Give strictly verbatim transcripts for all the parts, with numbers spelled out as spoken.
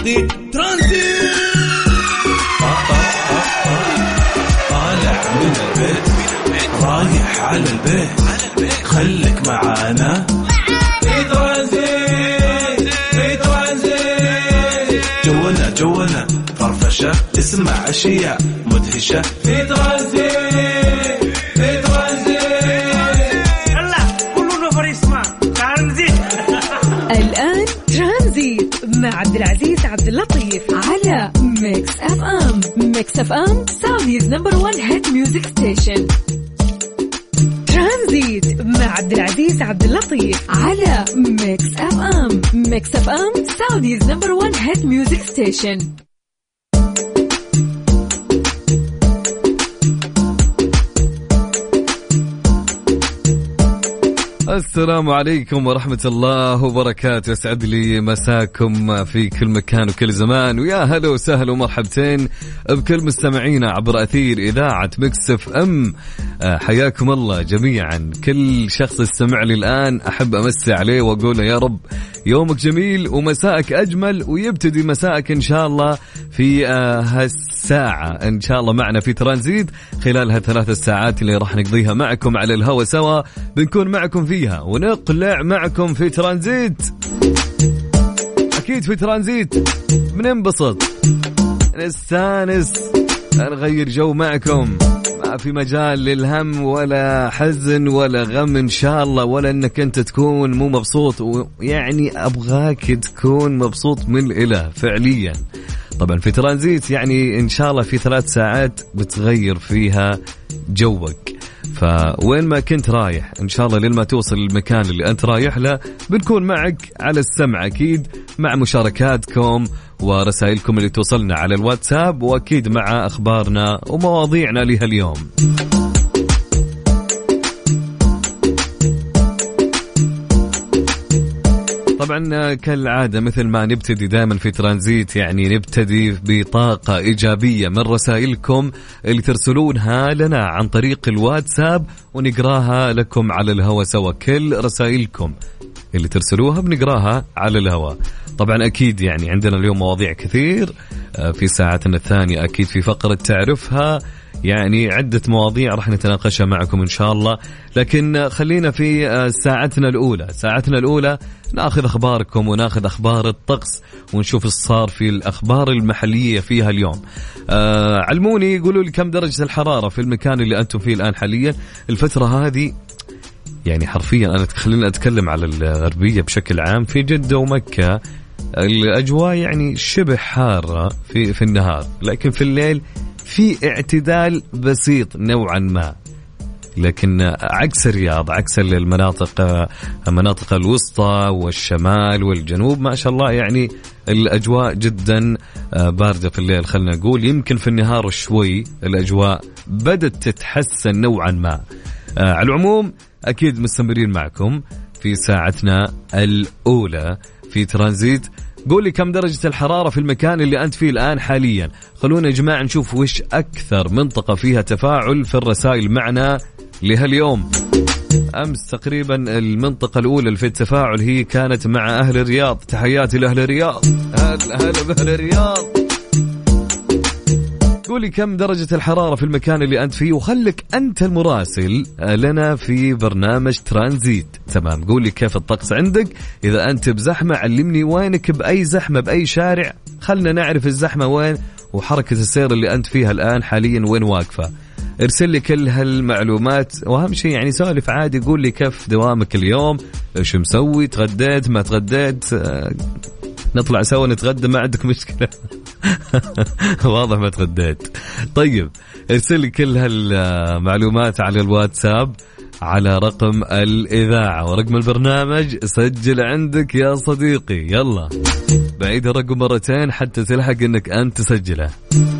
ماضي ترانزيت. طالع من البيت رايح على البيت خليك معانا في ترانزيت في ترانزيت. جونا جونا فرفشة اسمع أشياء مدهشة في ترانزيت في ترانزيت. يلا كلنا فريسما ترانزيت. الآن ترانزيت مع عبد العزيز عبد اللطيف على ميكس اف ام. ميكس اف ام سعوديز نمبر وان هيت ميوزك ستيشن. ترانزيت مع عبد العزيز عبد اللطيف على ميكس اف ام. ميكس اف ام سعوديز نمبر وان هيت ميوزك ستيشن. السلام عليكم ورحمة الله وبركاته. يسعد لي مساكم في كل مكان وكل زمان، ويا هلا وسهلا ومرحبتين بكل مستمعينا عبر أثير إذاعة ميكس اف ام. حياكم الله جميعا. كل شخص يستمع لي الآن أحب أمسي عليه وأقول يا رب يومك جميل ومساءك أجمل، ويبتدي مساءك إن شاء الله في هالساعة إن شاء الله معنا في ترانزيت. خلال هالثلاث الساعات اللي راح نقضيها معكم على الهوا سوا بنكون معكم فيها ونقلع معكم في ترانزيت. أكيد في ترانزيت بننبسط نستانس نغير جو معكم، ما في مجال للهم ولا حزن ولا غم إن شاء الله، ولا أنك أنت تكون مو مبسوط. يعني أبغاك تكون مبسوط من الإله فعليا. طبعا في ترانزيت يعني إن شاء الله في ثلاث ساعات بتغير فيها جوك، فوين ما كنت رايح إن شاء الله لما توصل المكان اللي أنت رايح له بنكون معك على السمع أكيد، مع مشاركاتكم ورسائلكم اللي توصلنا على الواتساب، وأكيد مع أخبارنا ومواضيعنا لها اليوم. طبعا كالعادة مثل ما نبتدي دائما في ترانزيت يعني نبتدي بطاقة إيجابية من رسائلكم اللي ترسلونها لنا عن طريق الواتساب ونقراها لكم على الهواء سوا. كل رسائلكم اللي ترسلوها بنقراها على الهواء. طبعا أكيد يعني عندنا اليوم مواضيع كثير في ساعتنا الثانية، أكيد في فقرة تعرفها يعني عدة مواضيع راح نتناقشها معكم إن شاء الله، لكن خلينا في ساعتنا الأولى. ساعتنا الأولى ناخذ أخباركم وناخذ أخبار الطقس ونشوف إيش صار في الأخبار المحلية فيها اليوم. آه علموني يقولوا لي كم درجة الحرارة في المكان اللي أنتم فيه الآن حاليا الفترة هذه. يعني حرفيا أنا خلينا أتكلم على الغربية بشكل عام، في جدة ومكة الأجواء يعني شبه حارة في في النهار، لكن في الليل في اعتدال بسيط نوعا ما. لكن عكس الرياض، عكس المناطق مناطق الوسطى والشمال والجنوب ما شاء الله يعني الأجواء جدا باردة في الليل. خلنا نقول يمكن في النهار شوي الأجواء بدأت تتحسن نوعا ما. على العموم أكيد مستمرين معكم في ساعتنا الأولى في ترانزيت. قولي كم درجة الحرارة في المكان اللي أنت فيه الآن حاليا. خلونا يا جماعة نشوف وش أكثر منطقة فيها تفاعل في الرسائل معنا لهاليوم. أمس تقريبا المنطقة الأولى اللي في التفاعل هي كانت مع أهل الرياض. تحياتي لأهل الرياض، هلا بأهل الرياض. قولي كم درجة الحرارة في المكان اللي أنت فيه، وخلك أنت المراسل لنا في برنامج ترانزيت. تمام، قولي كيف الطقس عندك. إذا أنت بزحمة علمني وينك بأي زحمة بأي شارع، خلنا نعرف الزحمة وين وحركة السير اللي أنت فيها الآن حاليا وين واقفة. ارسل لي كل هالمعلومات، وأهم شيء يعني سالف عادي. قول لي كيف دوامك اليوم، ايش مسوي، تغديت ما تغديت، نطلع سوا نتغدى ما عندك مشكلة. واضح ما تغديت. طيب ارسل لي كل هالمعلومات على الواتساب على رقم الإذاعة ورقم البرنامج. سجل عندك يا صديقي، يلا بعيد الرقم مرتين حتى تلحق انك انت تسجله.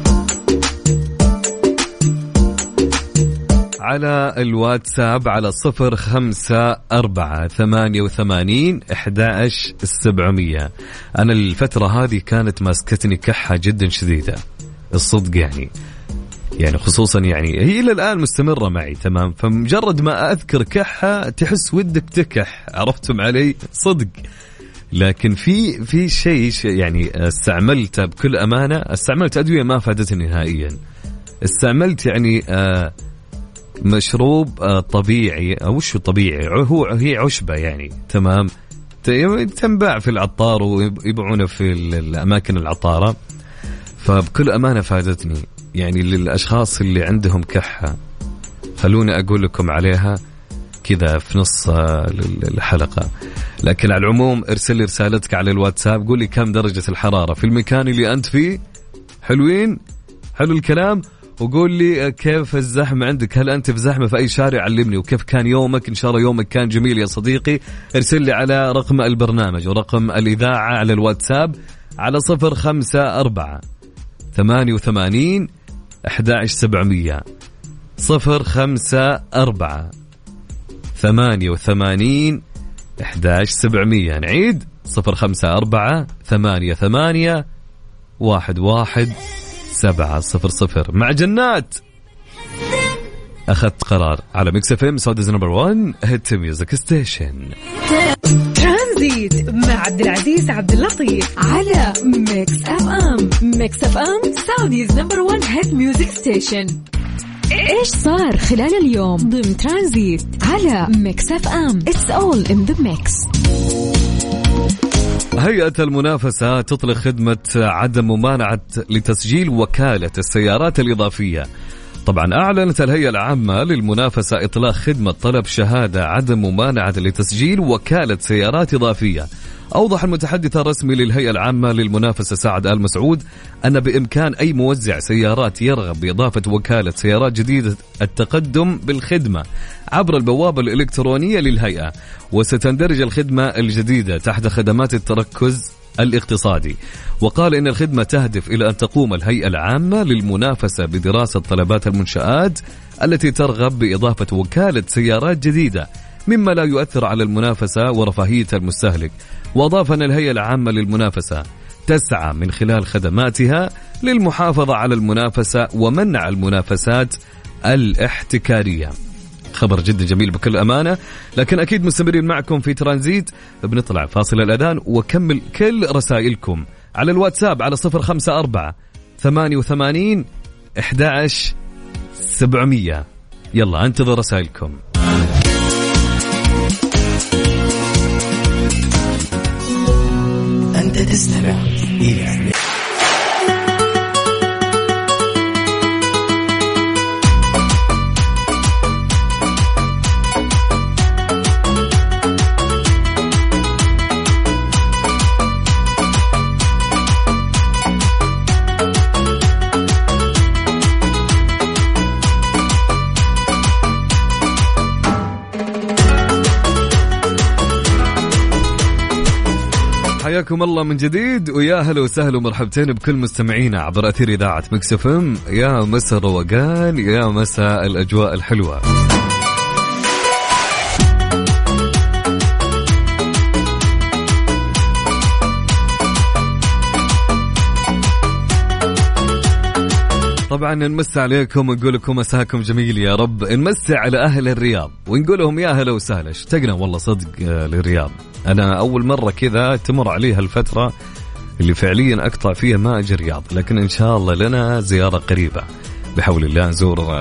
على الواتساب على صفر خمسة أربعة ثمانية وثمانين إحداش سبعمية. أنا الفترة هذه كانت ماسكتني كحة جدا شديدة الصدق يعني يعني خصوصا يعني هي إلى الآن مستمرة معي. تمام، فمجرد ما أذكر كحة تحس ودك تكح، عرفتم علي صدق. لكن في في شيء يعني استعملته بكل أمانة، استعملت أدوية ما فادتني نهائيا. استعملت يعني آه مشروب آه طبيعي، أو شو طبيعي، هو هي عشبة يعني، تمام، تنباع في العطار ويبيعونه في الأماكن العطارة. فبكل أمانة فادتني يعني. للأشخاص اللي عندهم كحة خلوني أقول لكم عليها كذا في نص الحلقة. لكن على العموم ارسل لي رسالتك على الواتساب، قول لي كم درجة الحرارة في المكان اللي أنت فيه. حلوين، حلو الكلام. وقول لي كيف الزحمة عندك، هل أنت في زحمة في أي شارع؟ علمني. وكيف كان يومك؟ إن شاء الله يومك كان جميل يا صديقي. ارسل لي على رقم البرنامج ورقم الإذاعة على الواتساب على صفر خمسة أربعة ثمانية وثمانين أحد عشر سبعمية. صفر خمسة أربعة ثمانية وثمانين أحد عشر سبعمية. نعيد صفر خمسة أربعة ثمانية ثمانية واحد واحد سبعة صفر صفر. مع جنات أخذت قرار على ميكس اف ام سعوديز نمبر وان هيت ميوزك ستيشن. ترانزيت مع عبد العزيز عبد اللطيف على ميكس اف ام. ميكس اف ام سعوديز نمبر وان هيت ميوزك ستيشن. ايش صار خلال اليوم ضمن ترانزيت على ميكس اف ام. It's all in the mix. هيئة المنافسة تطلق خدمة عدم ممانعة لتسجيل وكالة السيارات الإضافية. طبعا أعلنت الهيئة العامة للمنافسة إطلاق خدمة طلب شهادة عدم ممانعة لتسجيل وكالة سيارات إضافية. أوضح المتحدث الرسمي للهيئة العامة للمنافسة سعد آل مسعود أن بإمكان أي موزع سيارات يرغب بإضافة وكالة سيارات جديدة التقدم بالخدمة عبر البوابة الإلكترونية للهيئة. وستندرج الخدمة الجديدة تحت خدمات التركز الاقتصادي. وقال إن الخدمة تهدف إلى أن تقوم الهيئة العامة للمنافسة بدراسة طلبات المنشآت التي ترغب بإضافة وكالة سيارات جديدة مما لا يؤثر على المنافسة ورفاهية المستهلك. وأضاف أن الهيئة العامة للمنافسة تسعى من خلال خدماتها للمحافظة على المنافسة ومنع المنافسات الاحتكارية. خبر جدا جميل بكل أمانة. لكن أكيد مستمرين معكم في ترانزيت. بنطلع فاصل الأذان وكمل كل رسائلكم على الواتساب على صفر خمسة أربعة ثمانية وثمانين أحد عشر سبعمية. يلا انتظر رسائلكم. أنت تستمع إلى حياكم الله من جديد، ويا هلا وسهلا ومرحبتين بكل مستمعينا عبر أثير إذاعة ميكس اف ام. يا مساء الروقان، يا مساء الأجواء الحلوة. طبعا نمسي عليكم ونقول لكم مساكم جميل يا رب. نمسي على أهل الرياض ونقول لهم يا هلا وسهلا. اشتقنا والله صدق للرياض. أنا أول مرة كذا تمر عليها الفترة اللي فعليا أقطع فيها ما أجي الرياض، لكن إن شاء الله لنا زيارة قريبة بحول الله نزور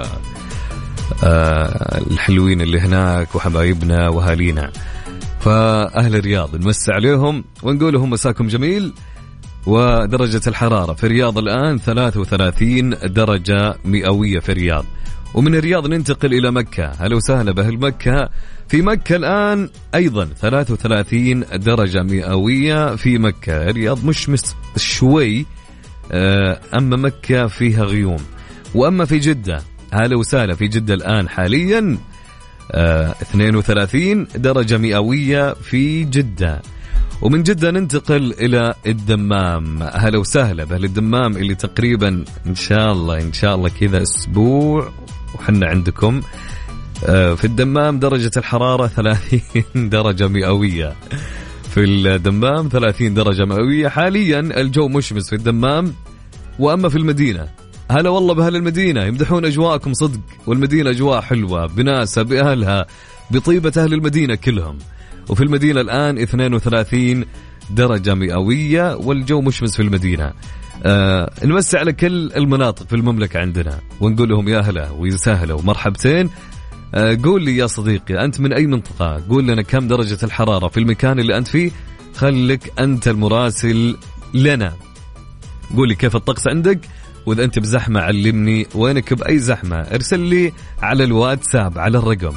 الحلوين اللي هناك وحبايبنا وهالينا. فأهل الرياض نمسي عليهم ونقول لهم مساكم جميل. ودرجة الحرارة في الرياض الآن ثلاثة وثلاثين درجة مئوية في الرياض. ومن الرياض ننتقل إلى مكة. هلا وسهلا بأهل مكة. في مكة الآن أيضا ثلاثة وثلاثين درجة مئوية في مكة. الرياض مشمس شوي، أما مكة فيها غيوم. وأما في جدة، هلا وسهلا في جدة الآن حاليا اثنين وثلاثين درجة مئوية في جدة. ومن جدة ننتقل إلى الدمام. هلا وسهلا بأهل الدمام اللي تقريبا إن شاء الله إن شاء الله كذا أسبوع وحنا عندكم. في الدمام درجة الحرارة ثلاثين درجة مئوية في الدمام، ثلاثين درجة مئوية حاليا. الجو مشمس في الدمام. وأما في المدينة، هلا والله بأهل المدينة، يمدحون أجواءكم صدق، والمدينة أجواء حلوة بناسها بأهلها بطيبة أهل المدينة كلهم. وفي المدينة الآن اثنين وثلاثين درجة مئوية والجو مشمس في المدينة. آه نمسي على كل المناطق في المملكة عندنا ونقول لهم يا هلا ويسهلا ومرحبتين. آه قول لي يا صديقي أنت من أي منطقة، قول لنا كم درجة الحرارة في المكان اللي أنت فيه، خليك أنت المراسل لنا. قول لي كيف الطقس عندك، وإذا أنت بزحمة علمني وينك بأي زحمة، ارسل لي على الواتساب على الرقم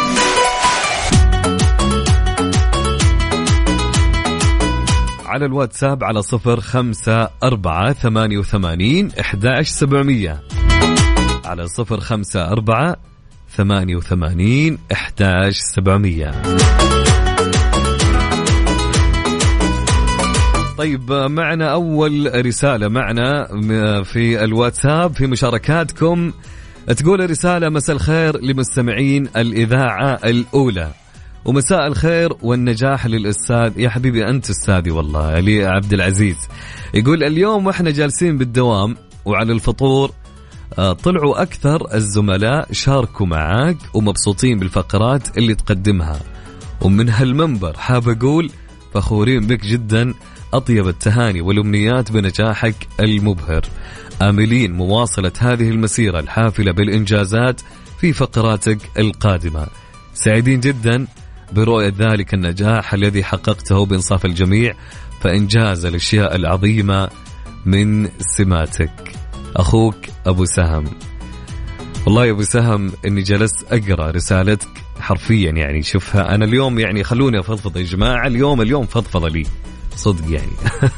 على الواتساب على صفر خمسة أربعة ثمانية وثمانين إحداش سبعمية على صفر خمسة أربعة ثمانية وثمانين إحداش سبعمية. طيب معنا أول رسالة معنا في الواتساب في مشاركاتكم. تقول رسالة: مساء الخير لمستمعين الإذاعة الأولى، ومساء الخير والنجاح للأستاذ. يا حبيبي أنت أستاذي والله علي عبد العزيز. يقول اليوم وإحنا جالسين بالدوام وعلى الفطور طلعوا أكثر الزملاء شاركوا معاك ومبسوطين بالفقرات اللي تقدمها، ومن هالمنبر حاب أقول فخورين بك جدا. أطيب التهاني والأمنيات بنجاحك المبهر، آملين مواصلة هذه المسيرة الحافلة بالإنجازات في فقراتك القادمة. سعيدين جدا برؤية ذلك النجاح الذي حققته بإنصاف الجميع، فإنجاز الأشياء العظيمة من سماتك. أخوك أبو سهم. والله يا أبو سهم إني جلست أقرأ رسالتك حرفيا، يعني شوفها أنا اليوم، يعني خلوني أفضفض يا جماعة، اليوم اليوم فضفض لي صدق يعني.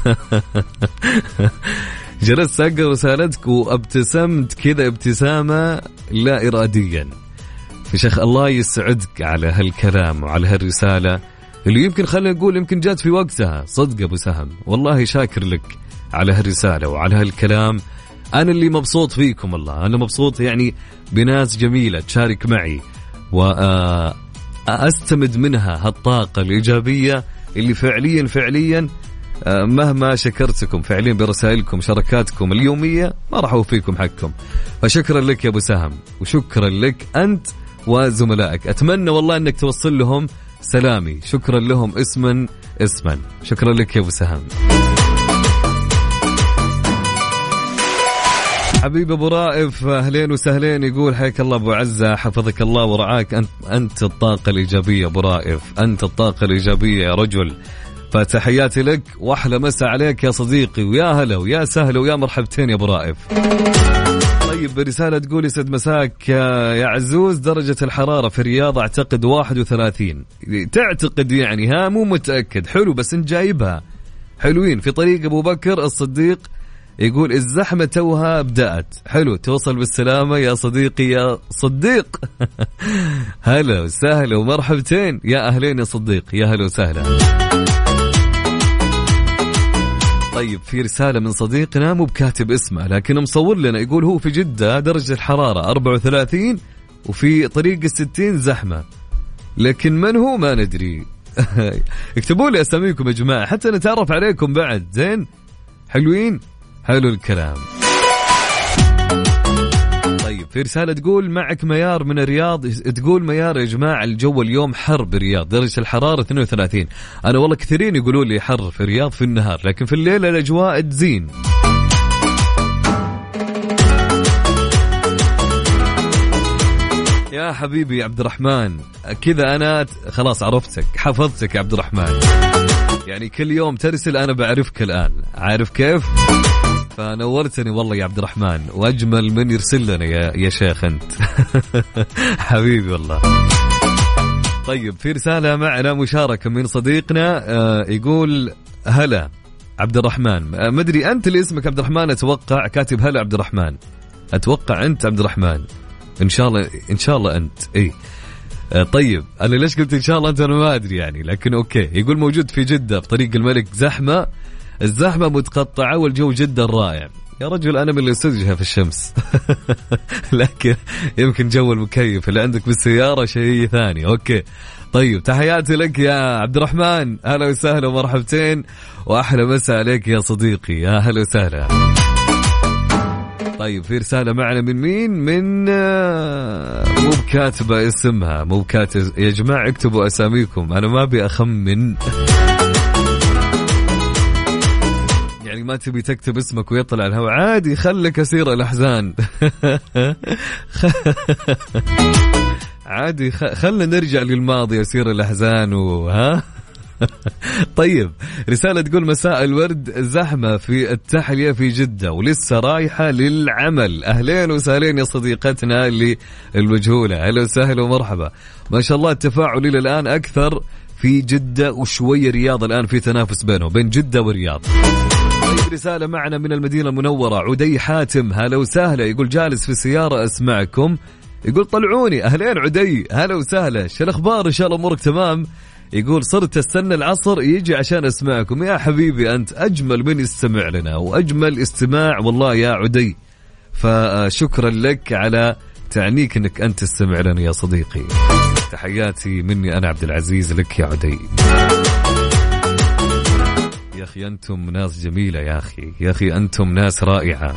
جلست أقرأ رسالتك وابتسمت كذا ابتسامة لا إراديا. يا شيخ الله يسعدك على هالكلام وعلى هالرسالة اللي يمكن خلينا نقول يمكن جات في وقتها. صدق أبو سهم والله شاكر لك على هالرسالة وعلى هالكلام. أنا اللي مبسوط فيكم والله، أنا مبسوط يعني بناس جميلة تشارك معي وأستمد منها هالطاقة الإيجابية اللي فعليا فعليا مهما شكرتكم فعليا برسائلكم شركاتكم اليومية ما راح أوفيكم حقكم. فشكرا لك يا أبو سهم وشكرا لك أنت وزملائك. أتمنى والله أنك توصل لهم سلامي. شكرا لهم اسما اسما. شكرا لك يا أبو سهم. حبيب أبو رائف أهلين وسهلين. يقول حياك الله أبو عزة، حفظك الله ورعاك. أنت, أنت الطاقة الإيجابية أبو رائف، أنت الطاقة الإيجابية يا رجل. فتحياتي لك وأحلى مسا عليك يا صديقي، ويا هلا ويا سهلا ويا مرحبتين يا أبو رائف. طيب رسالة تقول يسعد مساك يا عزوز، درجة الحرارة في الرياض أعتقد واحد وثلاثين. تعتقد يعني ها مو متأكد. حلو بس انت جايبها حلوين. في طريق أبو بكر الصديق يقول الزحمة توها بدأت. حلو توصل بالسلامة يا صديقي يا صديق. هلا وسهلا ومرحبتين يا أهلين يا صديق، يا هلا وسهلا. طيب في رسالة من صديقنا مو بكاتب اسمه لكن مصور لنا، يقول هو في جدة درجة الحرارة أربعة وثلاثين وفي طريق الستين زحمة، لكن من هو ما ندري. اكتبوا لي أساميكم يا جماعة حتى نتعرف عليكم بعد. زين حلوين حلو الكلام. طيب في رسالة تقول معك ميار من الرياض. تقول ميار يا جماعة الجو اليوم حر بالرياض، درجة الحرارة اثنين وثلاثين. أنا والله كثيرين يقولوا لي حر في الرياض في النهار، لكن في الليل الأجواء تزين. يا حبيبي يا عبد الرحمن كذا أنا خلاص عرفتك حفظتك يا عبد الرحمن، يعني كل يوم ترسل أنا بعرفك الآن، عارف كيف؟ فنورتني والله يا عبد الرحمن، وأجمل من يرسل لنا يا, يا شيخ أنت. حبيبي والله. طيب في رسالة معنا مشاركة من صديقنا آه يقول هلا عبد الرحمن. آه مدري أنت اللي اسمك عبد الرحمن أتوقع، كاتب هلا عبد الرحمن، أتوقع أنت عبد الرحمن إن شاء الله، إن شاء الله أنت إيه. آه طيب أنا ليش قلت إن شاء الله أنت أنا ما أدري يعني، لكن أوكي. يقول موجود في جدة في طريق الملك، زحمة الزحمة متقطعة والجو جدا رائع. يا رجل أنا من اللي استجها في الشمس. لكن يمكن جو المكيف اللي عندك بالسيارة شيء ثاني. أوكي طيب تحياتي لك يا عبد الرحمن، أهلا وسهلا ومرحبتين وأحلى مساء عليك يا صديقي، يا أهلا وسهلا. طيب في رسالة معنا من مين؟ من مو بكاتبة اسمها، مو بكاتب. يا جماعة اكتبوا أساميكم أنا ما أبي أخمن. يعني ما تبي تكتب اسمك ويطلع الهواء عادي، خلك أسير الأحزان. عادي خلنا نرجع للماضي أسير الأحزان وها. طيب رسالة تقول مساء الورد، زحمة في التحلية في جدة ولسه رايحة للعمل. أهلين وسهلين يا صديقتنا اللي المجهولة، أهلا وسهلا ومرحبا. ما شاء الله التفاعل إلى الآن أكثر في جدة وشوية رياض، الآن في تنافس بينه بين جدة ورياض. طيب رسالة معنا من المدينة المنورة، عدي حاتم هلا وسهلا، يقول جالس في السيارة أسمعكم، يقول طلعوني. أهلين عدي هلا وسهلا، شو الأخبار؟ إن شاء الله أمورك تمام. يقول صرت استنى العصر يجي عشان أسمعكم. يا حبيبي أنت أجمل من يستمع لنا وأجمل استماع والله يا عدي، فشكرا لك على تعنيك أنك أنت تستمع لنا يا صديقي. تحياتي مني أنا عبد العزيز لك يا عدي. يا أخي أنتم ناس جميلة، يا أخي يا أخي أنتم ناس رائعة.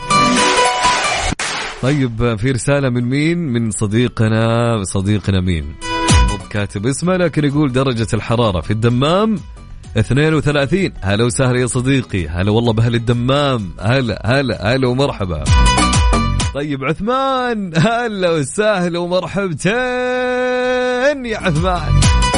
طيب في رسالة من مين؟ من صديقنا صديقنا مين؟ مو كاتب اسمه لكن يقول درجة الحرارة في الدمام اثنين وثلاثين. هلا وسهلا يا صديقي، هلا والله بأهل الدمام، هلا هلا هلا ومرحبا. طيب عثمان هلا وسهلا ومرحبتين يا عثمان.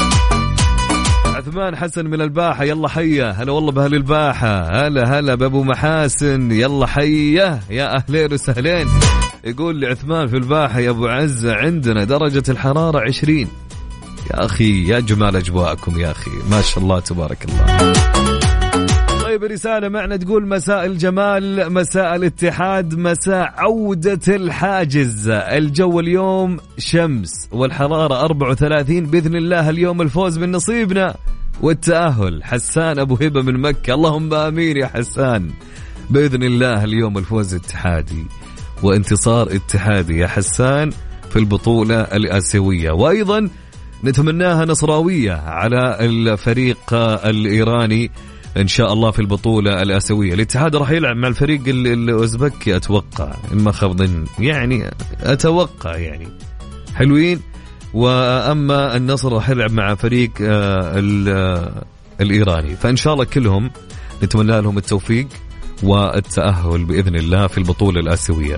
عثمان حسن من الباحة، يلا حيا. هلا والله بأهل الباحة، هلا هلا بأبو محاسن، يلا حيا يا أهلين وسهلين. يقول لي عثمان في الباحة يا أبو عزة عندنا درجة الحرارة عشرين. يا أخي يا جمال أجواءكم يا أخي، ما شاء الله تبارك الله. طيب رسالة معنا تقول مساء الجمال، مساء الاتحاد، مساء عودة الحاجز. الجو اليوم شمس والحرارة أربعة وثلاثين، بإذن الله اليوم الفوز من نصيبنا والتأهل. حسان أبو هبة من مكة، اللهم آمين يا حسان. بإذن الله اليوم الفوز اتحادي وانتصار اتحادي يا حسان في البطولة الآسيوية، وأيضا نتمناها نصراوية على الفريق الإيراني إن شاء الله في البطولة الآسيوية. الاتحاد راح يلعب مع الفريق الأوزبكي أتوقع، إن ما خاب ظن يعني، أتوقع يعني حلوين. وأما النصر راح يلعب مع فريق الإيراني، فإن شاء الله كلهم نتمنى لهم التوفيق والتأهل بإذن الله في البطولة الآسيوية.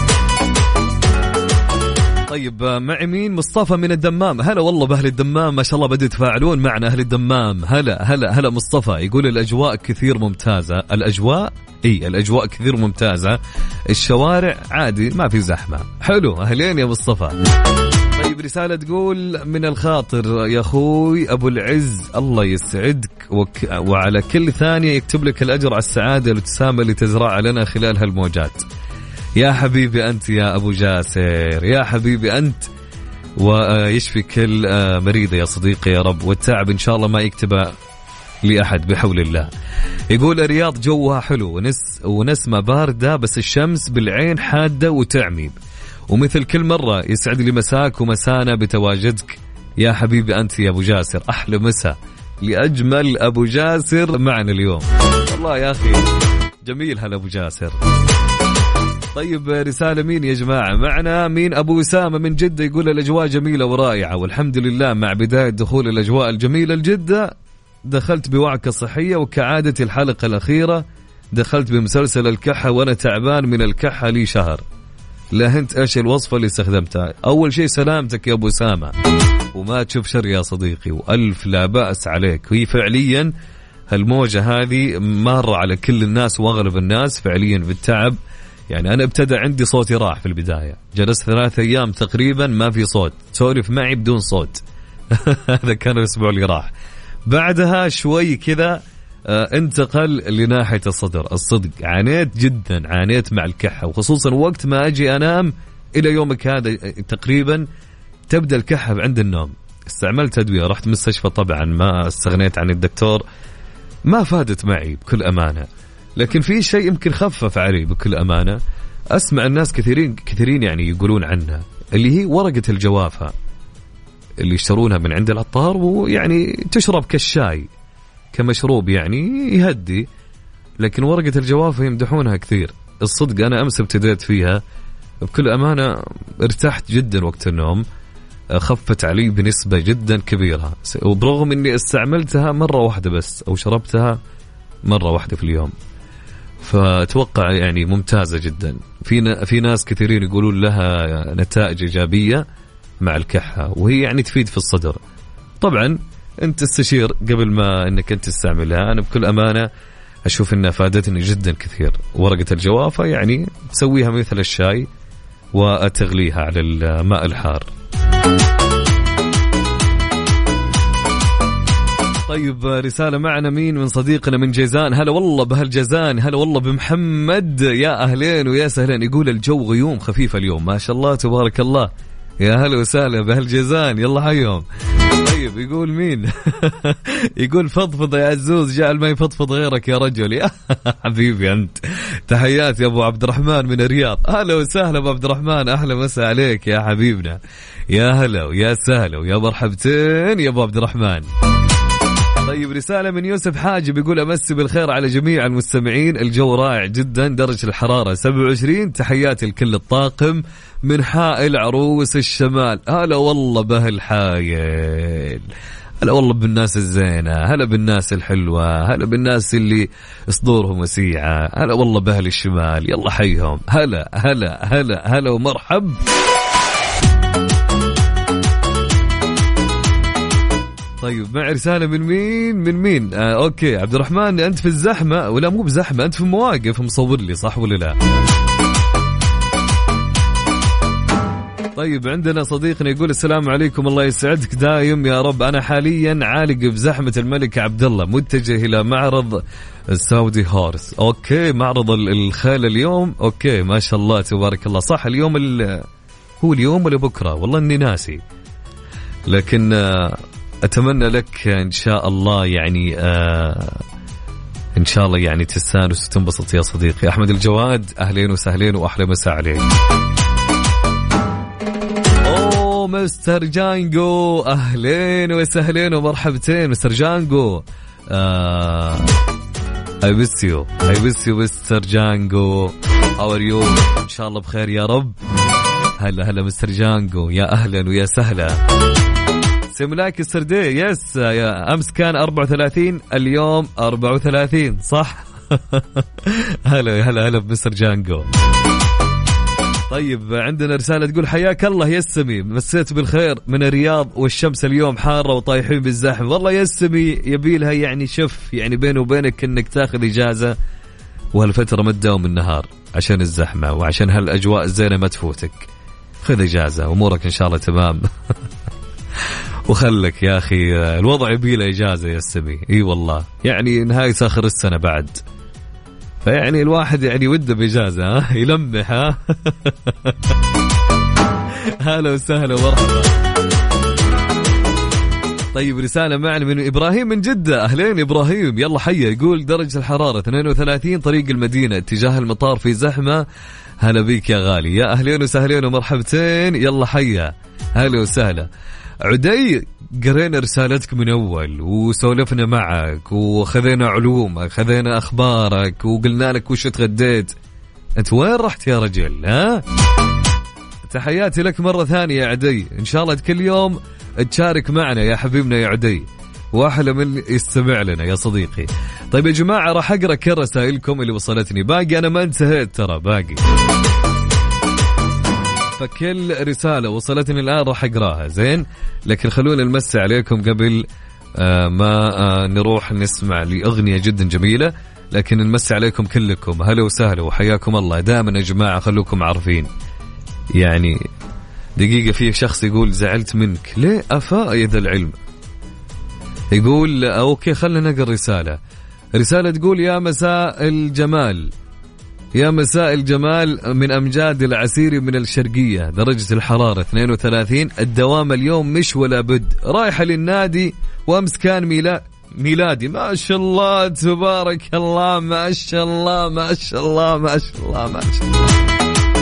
طيب معي مين؟ مصطفى من الدمام، هلا والله بأهل الدمام، ما شاء الله بدأوا يتفاعلون معنا أهل الدمام. هلا هلا هلا مصطفى. يقول الأجواء كثير ممتازة. الأجواء إيه الأجواء كثير ممتازة، الشوارع عادي ما في زحمة. حلو، أهلين يا مصطفى. طيب رسالة تقول من الخاطر يا أخوي أبو العز، الله يسعدك وك... وعلى كل ثانية يكتب لك الأجر على السعادة والابتسامة اللي تزرعها لنا خلال هالموجات. يا حبيبي أنت يا أبو جاسر، يا حبيبي أنت، ويشفي كل مريضة يا صديقي يا رب، والتعب إن شاء الله ما يكتبه لأحد بحول الله. يقول الرياض جوها حلو ونس ونسمة باردة، بس الشمس بالعين حادة وتعميب، ومثل كل مرة يسعد لي مساك ومسانا بتواجدك يا حبيبي أنت يا أبو جاسر. أحلى مسا لأجمل أبو جاسر معنا اليوم والله يا أخي، جميل هلا أبو جاسر. طيب رسالة مين يا جماعة معنا؟ مين؟ أبو أسامة من جدة، يقول الأجواء جميلة ورائعة والحمد لله. مع بداية دخول الأجواء الجميلة لجدة دخلت بوعكة صحية، وكعادة الحلقة الأخيرة دخلت بمسلسل الكحة وأنا تعبان من الكحة لي شهر. لا هنت إيش الوصفة اللي استخدمتها؟ أول شيء سلامتك يا أبو أسامة وما تشوف شر يا صديقي، وألف لا بأس عليك. هي فعليا هالموجة هذه مرة على كل الناس وأغلب الناس فعليا بالتعب. يعني أنا ابتدى عندي صوتي راح في البداية، جلست ثلاثة أيام تقريبا ما في صوت، تسولف معي بدون صوت. هذا كان الأسبوع اللي راح. بعدها شوي كذا انتقل لناحية الصدر. الصدق عانيت جدا، عانيت مع الكحة، وخصوصا وقت ما أجي أنام إلى يومك هذا تقريبا تبدأ الكحة عند النوم. استعملت أدوية، رحت مستشفى طبعا، ما استغنيت عن الدكتور، ما فادت معي بكل أمانة. لكن في شيء يمكن خفف علي بكل أمانة، أسمع الناس كثيرين كثيرين يعني يقولون عنها، اللي هي ورقة الجوافة اللي يشترونها من عند العطار، ويعني تشرب كالشاي كمشروب يعني يهدي. لكن ورقة الجوافة يمدحونها كثير. الصدق أنا أمس ابتديت فيها بكل أمانة، ارتحت جدا وقت النوم، خفت علي بنسبة جدا كبيرة، وبرغم أني استعملتها مرة واحدة بس أو شربتها مرة واحدة في اليوم. فأتوقع يعني ممتازة جدا. في في ناس كثيرين يقولون لها نتائج إيجابية مع الكحة، وهي يعني تفيد في الصدر. طبعا أنت تستشير قبل ما أنك أنت تستعملها. أنا بكل أمانة أشوف أنها فادتني جدا كثير. ورقة الجوافة يعني تسويها مثل الشاي وتغليها على الماء الحار. طيب رسالة معنا مين؟ من صديقنا من جيزان. هلا والله بهالجيزان، هلا والله بمحمد، يا أهلين ويا سهلين. يقول الجو غيوم خفيفة اليوم ما شاء الله تبارك الله. يا هلا وسهلا بهالجيزان، يلا حيهم. طيب يقول مين؟ يقول فضفض يا عزوز، جعل ما يفضفض غيرك يا رجل. يا حبيبي أنت. تحيات يا أبو عبد الرحمن من الرياض. هلا وسهلا أبو عبد الرحمن، أهلا مساء عليك يا حبيبنا. يا هلا ويا سهلا ويا مرحبتين يا أبو عبد الرحمن. طيب رسالة من يوسف حاجب يقول أمسي بالخير على جميع المستمعين، الجو رائع جدا، درجة الحرارة سبعة وعشرين، تحياتي لكل الطاقم من حائل عروس الشمال. هلا والله بهالحايل، هلا والله بالناس الزينة، هلا بالناس الحلوة، هلا بالناس اللي صدورهم وسيعة، هلا والله بأهل الشمال، يلا حيهم. هلا هلا هلا هلا ومرحب. طيب مع رسالة من مين من مين آه أوكي عبد الرحمن، أنت في الزحمة ولا مو بزحمة؟ أنت في مواقف مصور لي صح ولا لا؟ طيب عندنا صديقنا يقول السلام عليكم، الله يسعدك دايم يا رب. أنا حاليا عالق بزحمة الملك عبد الله، متجه إلى معرض السعودي هورس. أوكي معرض الخيل اليوم. أوكي ما شاء الله تبارك الله. صح اليوم هو اليوم ولا بكرة؟ والله إني ناسي، لكن آه أتمنى لك إن شاء الله يعني آه إن شاء الله يعني تستانس وتنبسط يا صديقي. أحمد الجواد أهلين وسهلين وأحلى مساء عليك. أوه مستر جانجو أهلين وسهلين ومرحبتين مستر جانجو. آه I miss you I miss you مستر جانجو. How are you؟ إن شاء الله بخير يا رب. هلا هلا مستر جانجو، يا أهلا ويا سهلا. سيملاك السردي يس، يا أمس كان أربعة وثلاثين اليوم أربعة وثلاثين صح. هلا هلا هلا بمستر جانجو. طيب عندنا رسالة تقول حياك الله يا السمي، مسيت بالخير من الرياض والشمس اليوم حارة وطايحين بالزحمة. والله يا السمي يبيلها يعني شف يعني بيني وبينك انك تاخذ إجازة وهالفترة ما تداوم النهار عشان الزحمة وعشان هالأجواء الزينة ما تفوتك. خذ إجازة وأمورك إن شاء الله تمام. وخلك يا أخي الوضع يبيله إجازة يا السمي. إي والله يعني نهاية آخر السنة بعد، فيعني الواحد يعني وده بإجازة ها يلمح ها. هلا وسهلا ومرحبا. طيب رسالة معنا من إبراهيم من جدة. أهلين إبراهيم، يلا حيا. يقول درجة الحرارة اثنين وثلاثين، طريق المدينة اتجاه المطار في زحمة. هلا بيك يا غالي، يا أهلين وسهلين ومرحبتين، يلا حيا. هلا وسهلا. عدي قرينا رسالتك من أول وسولفنا معك وخذينا علومك، خذينا أخبارك وقلنا لك وش تغديت. أنت وين رحت يا رجل ها؟ تحياتي لك مرة ثانية يا عدي، إن شاء الله كل يوم تشارك معنا يا حبيبنا يا عدي، واحلى من يستمع لنا يا صديقي. طيب يا جماعة راح أقرأ كل رسائلكم اللي وصلتني، باقي أنا ما انتهيت ترى باقي، فكل رسالة وصلتني الآن راح أقراها زين. لكن خلونا نمسي عليكم قبل آه ما آه نروح نسمع لأغنية جدا جميلة، لكن نمسي عليكم كلكم. هلا وسهلا وحياكم الله. دائما يا جماعة خلوكم عارفين يعني دقيقة في شخص يقول زعلت منك ليه أفائد العلم. يقول أوكي خلنا نقرأ رسالة. رسالة تقول يا مساء الجمال، يا مساء الجمال من أمجاد العسيري من الشرقية، درجة الحرارة اثنين وثلاثين، الدوام اليوم مش ولا بد، رايحة للنادي وأمس كان ميلا ميلادي. ما شاء الله تبارك الله، ما شاء الله ما شاء الله ما شاء الله ما شاء الله.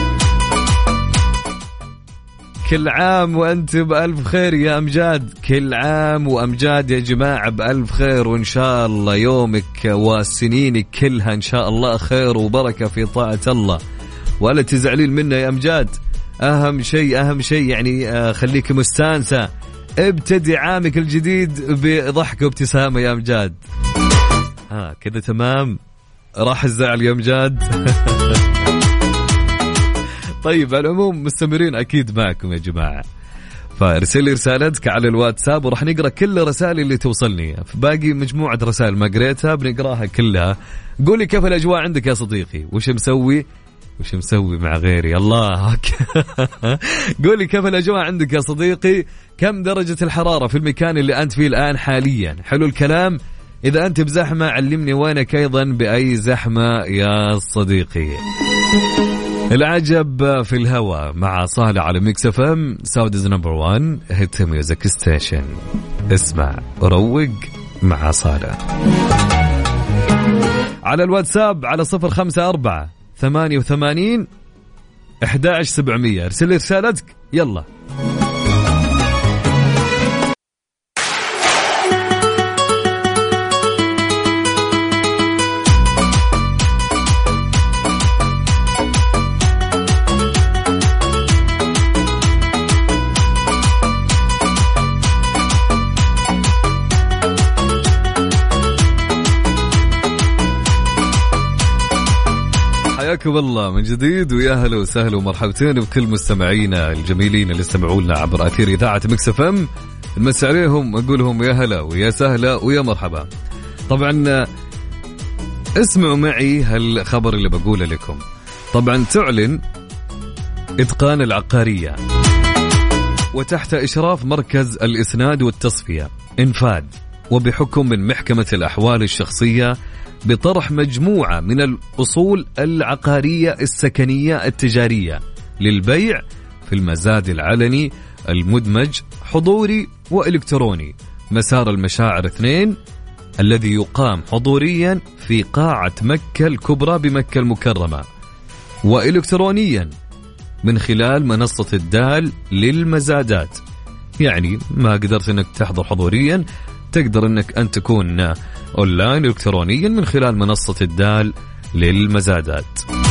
كل عام وأنت بألف خير يا أمجاد، كل عام وأمجاد يا جماعة بألف خير، وإن شاء الله يومك وسنينك كلها إن شاء الله خير وبركة في طاعة الله، ولا تزعلين منا يا أمجاد. أهم شيء أهم شيء يعني خليك مستانسة، ابتدي عامك الجديد بضحك وابتسامة يا أمجاد. ها كذا تمام راح الزعل يا مجاد. طيب على العموم مستمرين أكيد معكم يا جماعة، فارسل لي رسالتك على الواتساب وراح نقرأ كل الرسائل اللي توصلني. باقي مجموعة رسائل ما قريتها بنقراها كلها. قولي كيف الأجواء عندك يا صديقي، وش مسوي وش مسوي مع غيري. الله قولي كيف الأجواء عندك يا صديقي، كم درجة الحرارة في المكان اللي أنت فيه الآن حاليا. حلو الكلام. إذا أنت بزحمة علمني وينك أيضا بأي زحمة يا صديقي. العجب في الهواء مع صالح على ميكس اف ام ساودز نمبر وان هيت ميوزك ستيشن. اسمع وروق مع صالح على الواتساب على صفر خمسة أربعة ثمانية وثمانين أحد عشر سبعمية. ارسل رسالتك يلا. حياكم الله من جديد ويا هلا وسهلا ومرحبتين بكل مستمعينا الجميلين اللي استمعوا لنا عبر أثير إذاعة ميكس اف ام. نمسي عليهم ونقول لهم يا هلا ويا سهلا ويا مرحبا. طبعا اسمعوا معي هالخبر اللي بقوله لكم. طبعا تعلن إتقان العقارية وتحت إشراف مركز الإسناد والتصفية إنفاذ وبحكم من محكمة الأحوال الشخصية بطرح مجموعة من الأصول العقارية السكنية التجارية للبيع في المزاد العلني المدمج حضوري وإلكتروني مسار المشاعر اثنين الذي يقام حضوريا في قاعة مكة الكبرى بمكة المكرمة وإلكترونيا من خلال منصة الدال للمزادات. يعني ما قدرت أنك تحضر حضوريا تقدر أنك أن تكون أونلاين إلكترونيا من خلال منصة الدال للمزادات.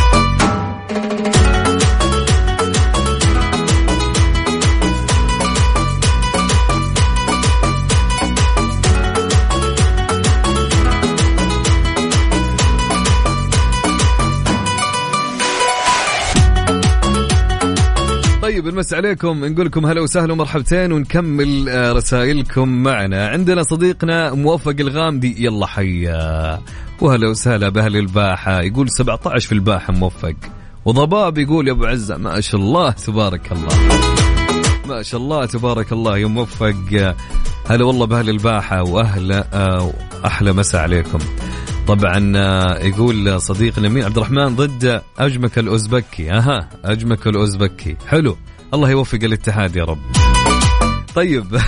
طيب نمس عليكم نقول لكم هلا وسهلا ومرحبتين ونكمل رسائلكم معنا. عندنا صديقنا موفق الغامدي يلا حيا وهلا وسهلا بأهل الباحة. يقول سبعة عشر في الباحة موفق. وضباب يقول يا أبو عزة ما شاء الله تبارك الله ما شاء الله تبارك الله يا موفق. هلا والله بأهل الباحة وأهلا أحلى مساء عليكم. طبعا يقول صديقنا مين عبد الرحمن ضد أجمك الأوزبكي. أها أجمك الأوزبكي حلو الله يوفق الاتحاد يا رب. طيب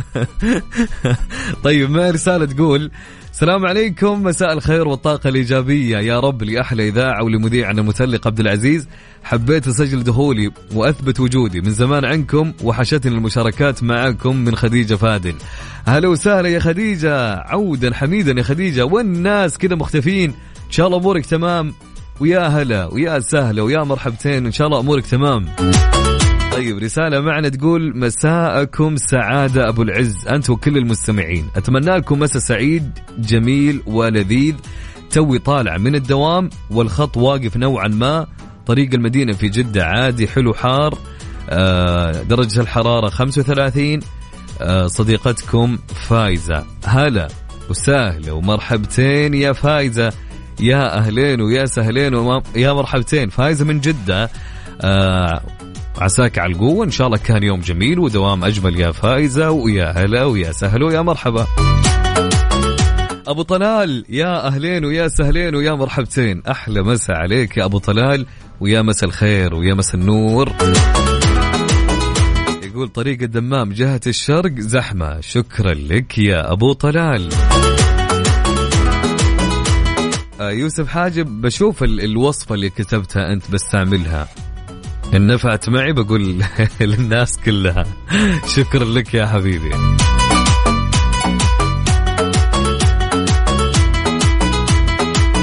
طيب ما رسالة تقول السلام عليكم مساء الخير والطاقة الإيجابية يا رب لأحلى إذاعة ولمذيعنا المتلق عبد العزيز. حبيت أسجل دخولي وأثبت وجودي من زمان عنكم وحشتني المشاركات معكم من خديجة فادن. هلا وسهلا يا خديجة عودا حميدا يا خديجة. والناس كده مختفين إن شاء الله أمورك تمام ويا هلا ويا سهلا ويا مرحبتين إن شاء الله أمورك تمام. طيب رسالة معنا تقول مساءكم سعادة أبو العز أنت وكل المستمعين. أتمنى لكم مساء سعيد جميل ولذيذ. توي طالع من الدوام والخط واقف نوعا ما. طريق المدينة في جدة عادي حلو حار. آه درجة الحرارة خمسة وثلاثين. آه صديقتكم فايزة. هلا وسهلا ومرحبتين يا فايزة. يا أهلين ويا سهلين ويا مرحبتين فايزة من جدة. آه عساك على القوة إن شاء الله كان يوم جميل ودوام أجمل يا فايزة ويا هلا ويا سهلا ويا مرحبا. أبو طلال يا أهلين ويا سهلين ويا مرحبتين أحلى مساء عليك يا أبو طلال ويا مساء الخير ويا مساء النور. يقول طريق الدمام جهة الشرق زحمة. شكرا لك يا أبو طلال. آه يوسف حاجب بشوف الوصفة اللي كتبتها أنت بستعملها إن نفعت معي بقول للناس كلها. شكرا لك يا حبيبي.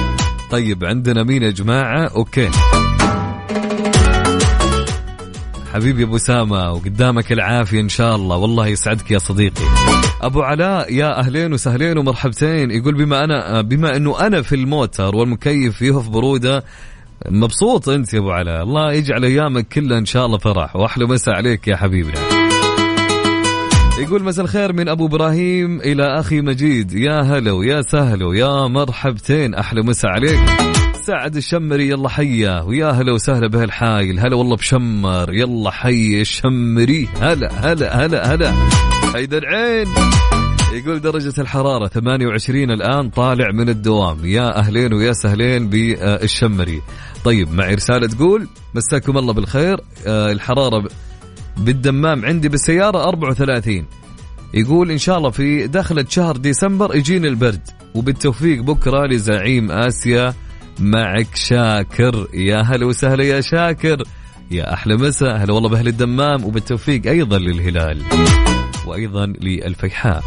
طيب عندنا مين يا جماعة؟ أوكي حبيبي أبو سامة وقدامك العافية إن شاء الله. والله يسعدك يا صديقي. أبو علاء يا أهلين وسهلين ومرحبتين. يقول بما أنا بما أنه أنا في الموتر والمكيف فيه في برودة. مبسوط أنت يا أبو علاء، الله يجعل أيامك كلها إن شاء الله فرح، وأحلى مساء عليك يا حبيبنا. يقول مساء الخير من أبو إبراهيم إلى أخي مجيد. يا هلا ويا سهلا ويا مرحبتين، أحلى مساء عليك. سعد الشمري يلا حيا ويا هلا وسهلا به الحايل. هلا والله بشمر، يلا حي الشمري. هلا هلا هلا هلا حيدر عين. يقول درجة الحرارة ثمانية وعشرين الآن، طالع من الدوام. يا أهلين ويا سهلين بالشمري. طيب معي رسالة تقول مساكم الله بالخير. الحرارة بالدمام عندي بالسيارة أربعة وثلاثين. يقول إن شاء الله في دخلة شهر ديسمبر يجيني البرد، وبالتوفيق بكرة لزعيم آسيا. معك شاكر. يا هلا وسهلا يا شاكر، يا أحلى مساء. هلا والله بأهل الدمام، وبالتوفيق أيضا للهلال وأيضا للفيحاء.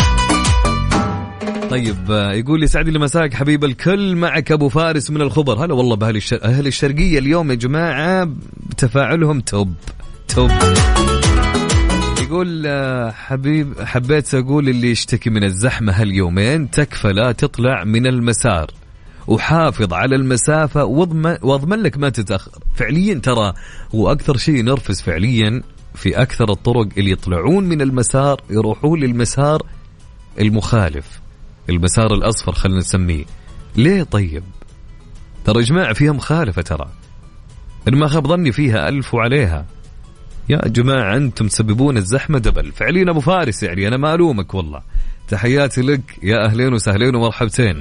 طيب يقول لي سعد لي مساك حبيب الكل. معك أبو فارس من الخبر. هلا والله بأهل الشر... أهل الشرقية اليوم يا جماعة تفاعلهم توب توب. يقول حبيب حبيت أقول اللي يشتكي من الزحمة هاليومين تكفى لا تطلع من المسار، وحافظ على المسافة واضمن, واضمن لك ما تتأخر. فعليا ترى وأكثر شيء نرفز فعليا في أكثر الطرق اللي يطلعون من المسار يروحون للمسار المخالف، المسار الأصفر خلنا نسميه. ليه طيب؟ ترى يا جماعة فيها مخالفة، ترى إن ما خاب ظني فيها ألف وعليها. يا جماعة أنتم تسببون الزحمة دبل فعليا. أبو فارس يعني أنا ما ألومك والله، تحياتي لك يا أهلين وسهلين ومرحبتين.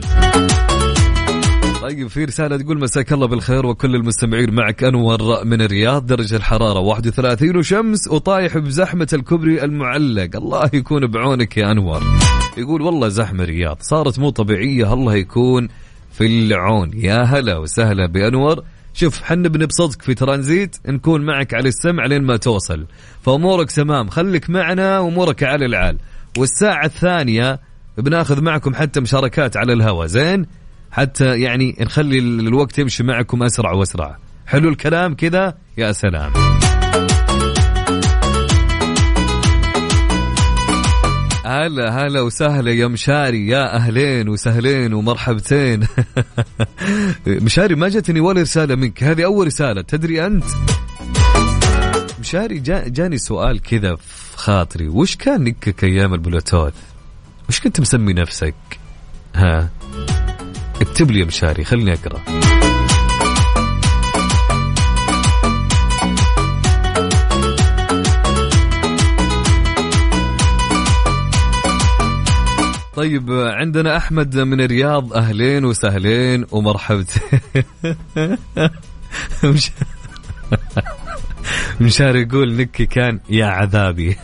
طيب في رسالة تقول مساك الله بالخير وكل المستمعين. معك أنور من الرياض. درجة الحرارة واحد وثلاثين وشمس وطايح بزحمة الكوبري المعلق. الله يكون بعونك يا أنور. يقول والله زحمة الرياض صارت مو طبيعية، الله يكون في العون. يا هلا وسهلا بأنور. شوف حن بنبسطك في ترانزيت، نكون معك على السمع لين ما توصل، فأمورك تمام، خليك معنا وأمورك على العال. والساعة الثانية بناخذ معكم حتى مشاركات على الهواء، زين؟ حتى يعني نخلي الوقت يمشي معكم أسرع وأسرع. حلو الكلام كذا؟ يا سلام. هلا هلا وسهلا يا مشاري. يا أهلين وسهلين ومرحبتين. مشاري ما جتني ولا رسالة منك، هذه أول رسالة. تدري أنت مشاري جا جاني سؤال كذا في خاطري، وش كان نكك أيام البلوتوث؟ وش كنت مسمي نفسك؟ ها اكتب لي يا مشاري خلني أقرأ. طيب عندنا أحمد من الرياض. أهلين وسهلين ومرحبتين. مشاري يقول نكي كان يا عذابي.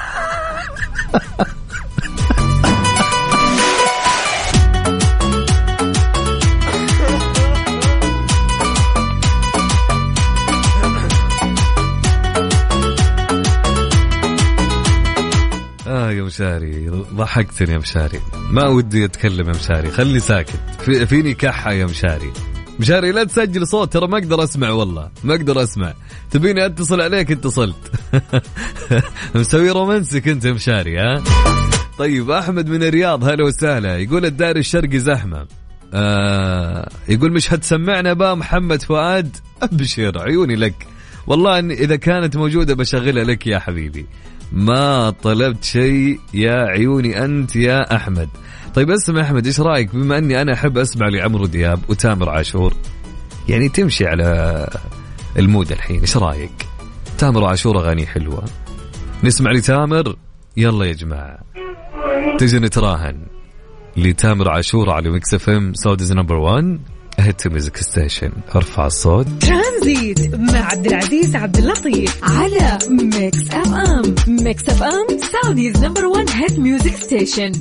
آه يا مشاري ضحكتني يا مشاري، ما ودي أتكلم يا مشاري، خلي ساكت. في فيني كحة يا مشاري. مشاري لا تسجل صوت، ترى ما أقدر أسمع والله، ما أقدر أسمع. تبيني أتصل عليك اتصلت. مسوي رومانسي كنت يا مشاري. ها طيب أحمد من الرياض. هلا وسهلا. يقول الدار الشرقي زحمة. آه يقول مش هتسمعنا بقى محمد فؤاد؟ أبشر عيوني لك والله، إن إذا كانت موجودة بشغلها لك يا حبيبي، ما طلبت شيء يا عيوني أنت يا أحمد. طيب اسمع أحمد، إيش رأيك بما أني أنا أحب أسمع لعمرو دياب وتامر عاشور، يعني تمشي على المود الحين، إيش رأيك؟ تامر عاشور أغاني حلوة، نسمع لتامر. يلا يا جماعة تجي نتراهن لتامر عاشور على ميكس اف ام سعوديز نمبر وان هيت ميوزك ستيشن. ارفع الصوت. ترانزيت مع عبد العزيز عبد اللطيف على ميكس اف ام. ميكس اف ام سعوديز نمبر وان هيت ميوزك ستيشن.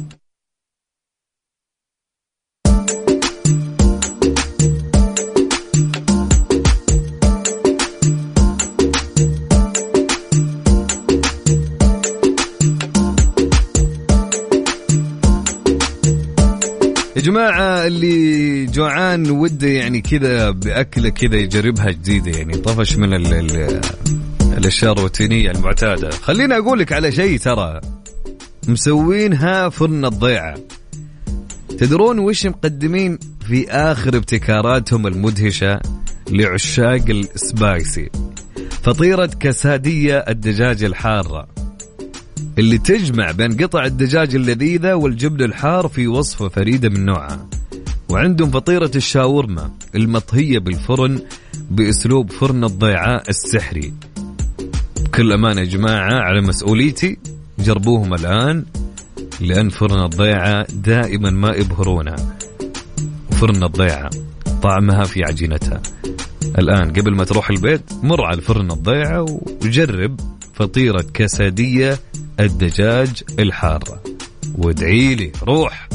يا جماعة اللي جوعان وده يعني كذا بأكلة كذا يجربها جديدة، يعني طفش من ال الأشياء الروتينية المعتادة. خليني أقول لك على شيء ترى مسوينها فرن الضيعة. تدرون وش مقدمين في آخر ابتكاراتهم المدهشة لعشاق السبايسي؟ فطيرة كسادية الدجاج الحارة اللي تجمع بين قطع الدجاج اللذيذة والجبن الحار في وصفة فريدة من نوعها. وعندهم فطيرة الشاورما المطهية بالفرن بأسلوب فرن الضيعة السحري. بكل أمانة يا جماعة على مسؤوليتي جربوهم الآن، لأن فرن الضيعة دائما ما يبهرونا. فرن الضيعة طعمها في عجينتها. الآن قبل ما تروح البيت مر على فرن الضيعة وجرب فطيرة كسادية الدجاج الحارة وادعي لي. روح.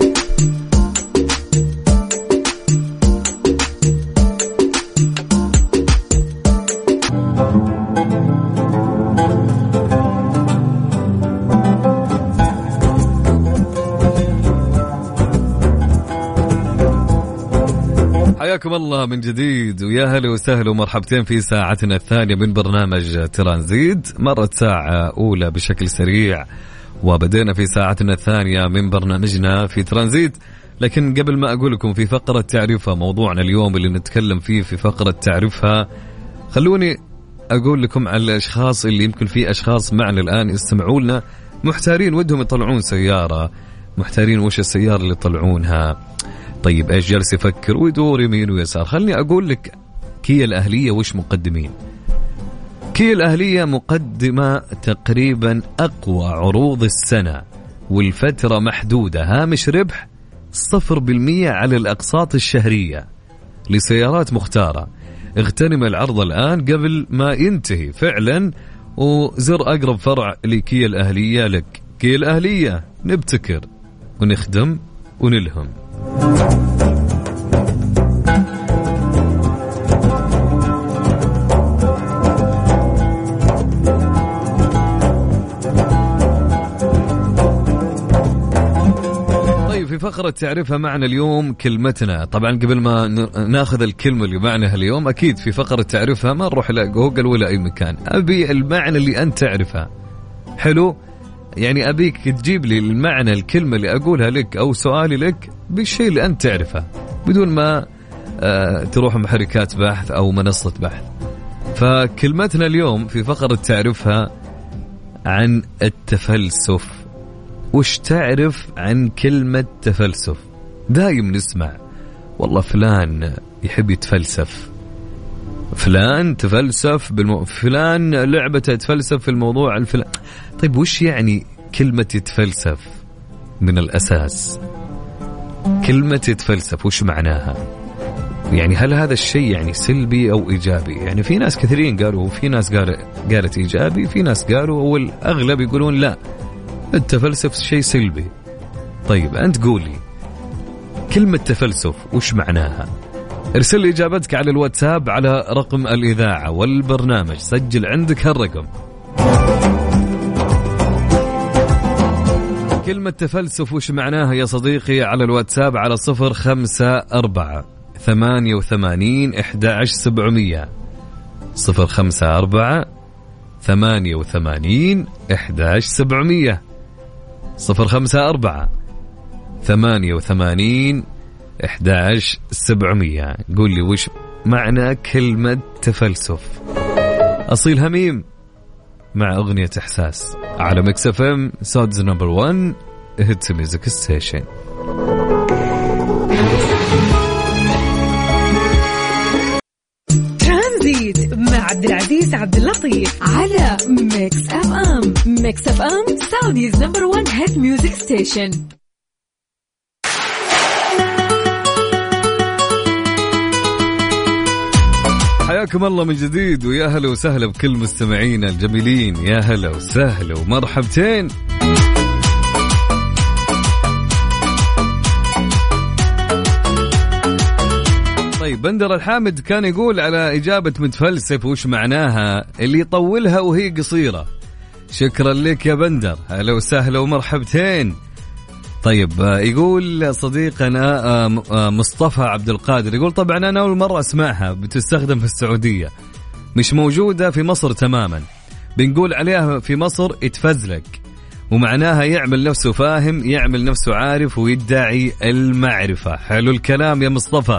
حياكم الله من جديد ويا هلا وسهلا ومرحبتين في ساعتنا الثانية من برنامج ترانزيت. مرت ساعة أولى بشكل سريع وبدأنا في ساعتنا الثانية من برنامجنا في ترانزيت. لكن قبل ما أقول لكم في فقرة تعرفها موضوعنا اليوم اللي نتكلم فيه في فقرة تعرفها، خلوني أقول لكم على الأشخاص اللي يمكن في أشخاص معنا الآن يستمعوا لنا محتارين ودهم يطلعون سيارة، محتارين وش السيارة اللي يطلعونها. طيب ايش جالس يفكر ويدور يمين ويسار؟ خلني اقول لك كيا الاهليه وش مقدمين. كيا الاهليه مقدمه تقريبا اقوى عروض السنه والفتره محدوده، هامش ربح صفر بالمية على الاقساط الشهريه لسيارات مختاره. اغتنم العرض الان قبل ما ينتهي فعلا وزر اقرب فرع لكيا الاهليه لك. كيا الاهليه نبتكر ونخدم ونلهم. طيب في فقرة تعرفها معنا اليوم كلمتنا. طبعا قبل ما ناخذ الكلمة اللي معناها اليوم أكيد في فقرة تعرفها ما نروح إلى جوجل ولا أي مكان، أبي المعنى اللي أنت تعرفها. حلو؟ يعني أبيك تجيب لي المعنى الكلمة اللي أقولها لك أو سؤالي لك بالشيء اللي أنت تعرفه بدون ما آه تروح محركات بحث أو منصة بحث. فكلمتنا اليوم في فقرة تعرفها عن التفلسف. وش تعرف عن كلمة تفلسف؟ دايم نسمع والله فلان يحب يتفلسف، فلان تفلسف بالمو... فلان لعبة تفلسف في الموضوع الفلان. طيب وش يعني كلمة يتفلسف من الأساس؟ كلمة يتفلسف وش معناها؟ يعني هل هذا الشيء يعني سلبي أو إيجابي؟ يعني في ناس كثيرين قالوا وفي ناس قال... قالت إيجابي، في ناس قالوا والأغلب يقولون لا التفلسف شيء سلبي. طيب أنت قولي كلمة تفلسف وش معناها؟ ارسل لي إجابتك على الواتساب على رقم الإذاعة والبرنامج، سجل عندك هالرقم. كلمة تفلسف وش معناها يا صديقي على الواتساب على صفر خمسة أربعة ثمانية وثمانين إحدى عشر سبعمية صفر خمسة أربعة ثمانية وثمانين إحدى عشر سبعمية صفر خمسة أربعة ثمانية وثمانين إحدى عشر سبعمية. قول لي وش معنى كلمة تفلسف. أصيل هميم مع أغنية إحساس على ميكس اف ام سودز نمبر وان هيتس ميوزك ستيشن. ترانزيت مع عبد العزيز عبد اللطيف على ميكس اف ام. ميكس اف ام سعوديز نمبر وان هيت ميوزك ستيشن. حياكم الله من جديد ويا هلا وسهلا بكل مستمعينا الجميلين. يا هلا وسهلا ومرحبتين. طيب بندر الحامد كان يقول على إجابة متفلسف وش معناها اللي يطولها وهي قصيرة. شكرا لك يا بندر، هلا وسهلا ومرحبتين. طيب يقول صديقنا مصطفى عبد القادر يقول طبعا أنا أول مرة أسمعها بتستخدم في السعودية. مش موجودة في مصر تماما، بنقول عليها في مصر اتفزلك، ومعناها يعمل نفسه فاهم، يعمل نفسه عارف ويدعي المعرفة. حلو الكلام يا مصطفى.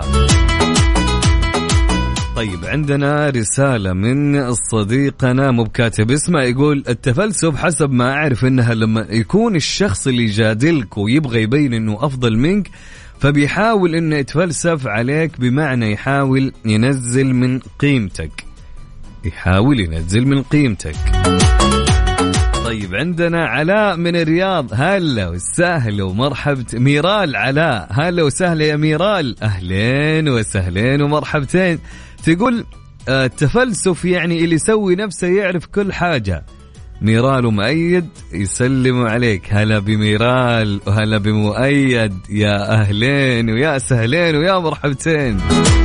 طيب عندنا رسالة من صديقنا مو بكاتب اسمه، يقول التفلسف حسب ما أعرف إنها لما يكون الشخص اللي يجادلك ويبغى يبين إنه أفضل منك فبيحاول إنه يتفلسف عليك، بمعنى يحاول ينزل من قيمتك، يحاول ينزل من قيمتك. طيب عندنا علاء من الرياض، هلا وسهلا ومرحبا. ميرال علاء، هلا وسهلا يا ميرال، أهلين وسهلين ومرحبتين. تقول التفلسف يعني اللي يسوي نفسه يعرف كل حاجة. ميرال ومؤيد يسلموا عليك، هلا بميرال وهلا بمؤيد، يا أهلين ويا سهلين ويا مرحبتين.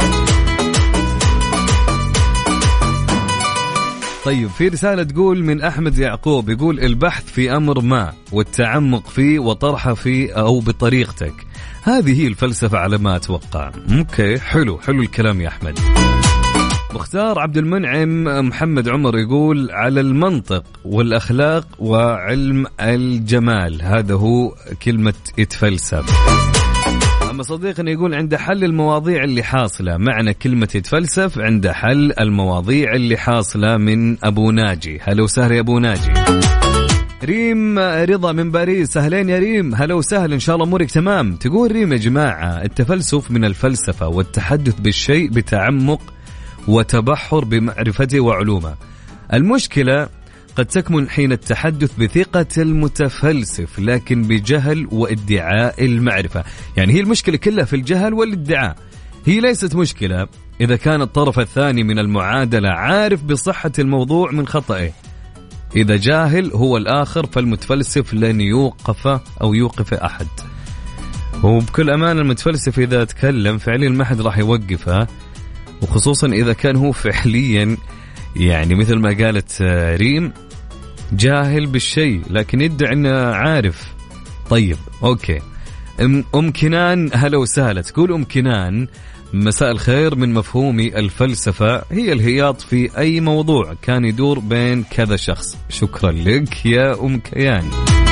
طيب في رسالة تقول من أحمد يعقوب، يقول البحث في أمر ما والتعمق فيه وطرحه فيه أو بطريقتك، هذه هي الفلسفة على ما أتوقع. اوكي حلو حلو الكلام يا أحمد. مختار عبد المنعم محمد عمر يقول على المنطق والأخلاق وعلم الجمال، هذا هو كلمة يتفلسف. أما صديقنا يقول عند حل المواضيع اللي حاصلة، معنى كلمة يتفلسف عند حل المواضيع اللي حاصلة. من أبو ناجي، هلا وسهلا يا أبو ناجي. ريم رضا من باريس، أهلين يا ريم، هلا وسهلا، إن شاء الله أمورك تمام. تقول ريم يا جماعة التفلسف من الفلسفة والتحدث بالشيء بتعمق وتبحر بمعرفته وعلومه. المشكلة قد تكمن حين التحدث بثقة المتفلسف لكن بجهل وادعاء المعرفة. يعني هي المشكلة كلها في الجهل والادعاء، هي ليست مشكلة إذا كان الطرف الثاني من المعادلة عارف بصحة الموضوع من خطأه. إذا جاهل هو الآخر فالمتفلسف لن يوقف أو يوقف أحد. وبكل أمانة المتفلسف إذا تكلم فعليا ما حد راح يوقفه، وخصوصا إذا كان هو فعليا يعني مثل ما قالت ريم جاهل بالشيء لكن يدعي أنه عارف. طيب أوكي. أم كنان هلا وسهلا، تقول أم كنان مساء الخير، من مفهومي الفلسفة هي الهياط في أي موضوع كان يدور بين كذا شخص. شكرا لك يا أم كيان.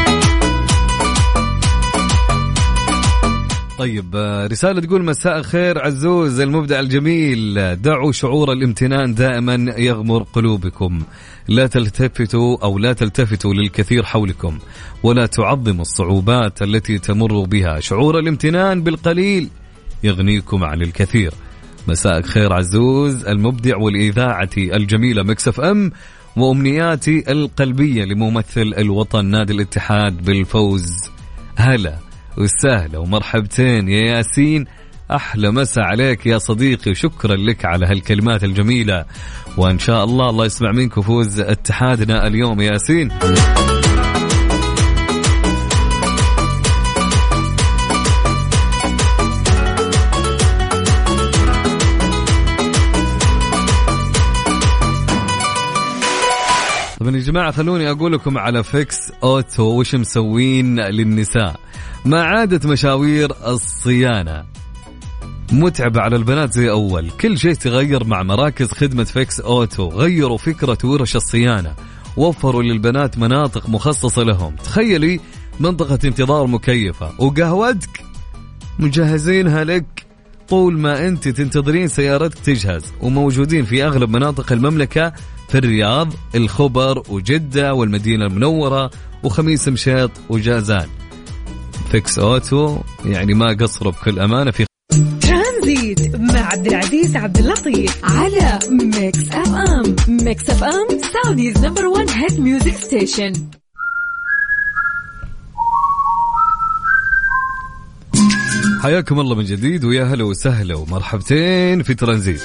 طيب رسالة تقول مساء الخير عزوز المبدع الجميل، دعوا شعور الامتنان دائما يغمر قلوبكم، لا تلتفتوا أو لا تلتفتوا للكثير حولكم ولا تعظموا الصعوبات التي تمر بها، شعور الامتنان بالقليل يغنيكم عن الكثير. مساء خير عزوز المبدع والإذاعة الجميلة ميكس اف ام، وأمنياتي القلبية لممثل الوطن نادي الاتحاد بالفوز. هلا وسهلا ومرحبتين يا ياسين، أحلى مساء عليك يا صديقي، وشكرا لك على هالكلمات الجميلة، وإن شاء الله الله يسمع منك فوز اتحادنا اليوم يا ياسين. طبعا يا جماعة خلوني أقول لكم على فيكس أوتو وش مسوين للنساء. ما عادت مشاوير الصيانة متعبة على البنات زي أول، كل شيء تغير مع مراكز خدمة فيكس أوتو. غيروا فكرة ورش الصيانة، وفروا للبنات مناطق مخصصة لهم. تخيلي منطقة انتظار مكيفة وقهوتك مجهزينها لك طول ما أنت تنتظرين سيارتك تجهز، وموجودين في أغلب مناطق المملكة، في الرياض، الخبر وجدة والمدينة المنورة وخميس مشيط وجازان. فيكس أوتو يعني ما قصروا بكل أمانة. في ترانزيت مع عبد العزيز عبد اللطيف على ميكس اف ام. ميكس اف ام سعوديز نمبر وان هيت ميوزك ستيشن. حياكم الله من جديد ويا هلا وسهلا ومرحبتين في ترانزيت.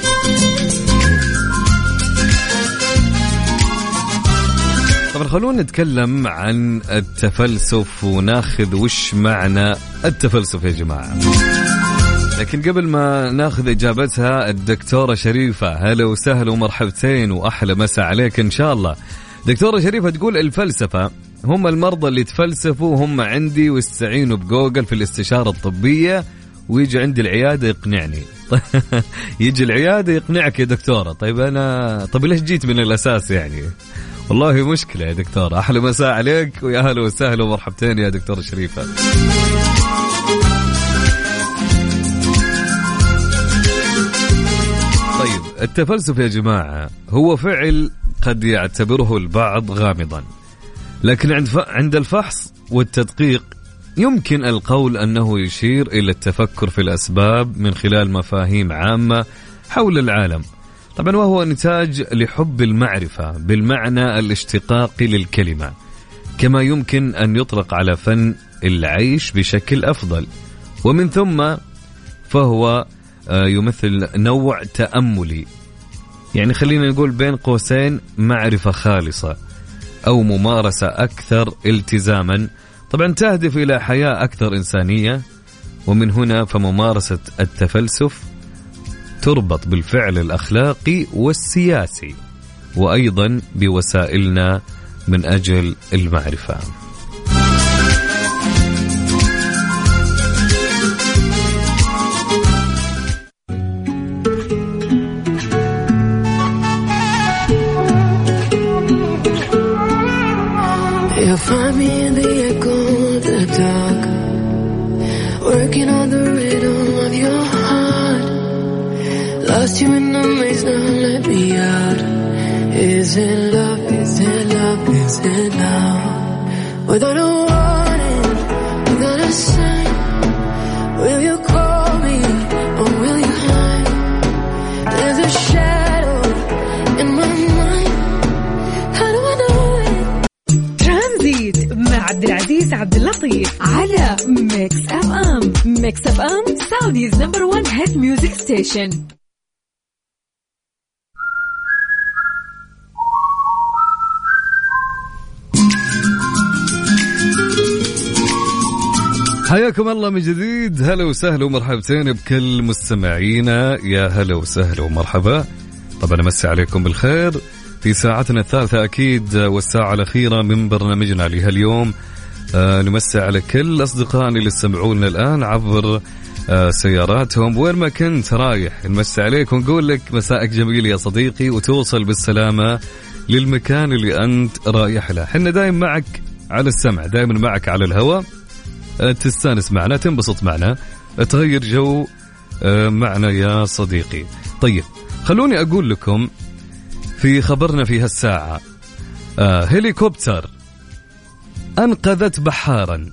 طبعا خلونا نتكلم عن التفلسف وناخذ وش معنى التفلسف يا جماعة. لكن قبل ما ناخذ إجابتها الدكتورة شريفة، هلا وسهلا ومرحبتين وأحلى مساء عليك إن شاء الله. دكتورة شريفة تقول الفلسفة هم المرضى اللي تفلسفوا هم عندي واستعينوا بجوجل في الاستشارة الطبية ويجي عندي العيادة يقنعني. يجي العيادة يقنعك يا دكتورة. طيب أنا طيب ليش جيت من الأساس يعني؟ والله مشكلة يا دكتورة. أحلى مساء عليك ويا أهلا وسهلا ومرحبتين يا دكتورة شريفة. طيب التفلسف يا جماعة هو فعل قد يعتبره البعض غامضا، لكن عند عند الفحص والتدقيق يمكن القول أنه يشير إلى التفكر في الأسباب من خلال مفاهيم عامة حول العالم، طبعا وهو نتاج لحب المعرفة بالمعنى الاشتقاقي للكلمة، كما يمكن أن يطلق على فن العيش بشكل أفضل، ومن ثم فهو يمثل نوع تأملي، يعني خلينا نقول بين قوسين معرفة خالصة أو ممارسة أكثر التزاما، طبعا تهدف إلى حياة أكثر إنسانية. ومن هنا فممارسة التفلسف تربط بالفعل الأخلاقي والسياسي، وأيضا بوسائلنا من أجل المعرفة. You'll find me in the echo of the dark, working on the rhythm of your heart. Lost you in the maze, now let me out. Is it love, is it love, is it love? Without a warning, without a sign, will you call me or will you hide? There's a shadow in my mind, how do I know it? ترانزيت مع عبد العزيز عبد اللطيف على ميكس اف ام. ميكس اف ام سعوديز نمبر وان هيت ميوزك ستيشن. حياكم الله من جديد. هلا وسهلا ومرحبتين بكل مستمعينا، يا هلا وسهلا ومرحبا. طبعا أمسي عليكم بالخير في ساعتنا الثالثة أكيد، والساعة الأخيرة من برنامجنا لهاليوم. آه نمسي على كل أصدقائنا اللي يستمعونا الآن عبر آه سياراتهم، وين ما كنت رايح نمسي عليك ونقول لك مساءك جميل يا صديقي، وتوصل بالسلامة للمكان اللي أنت رايح له. حنا دايم معك على السمع، دايما معك على الهواء، تستانس معنا، تنبسط معنا، تغير جو معنا يا صديقي. طيب خلوني أقول لكم في خبرنا في هالساعة، هليكوبتر أنقذت بحارا.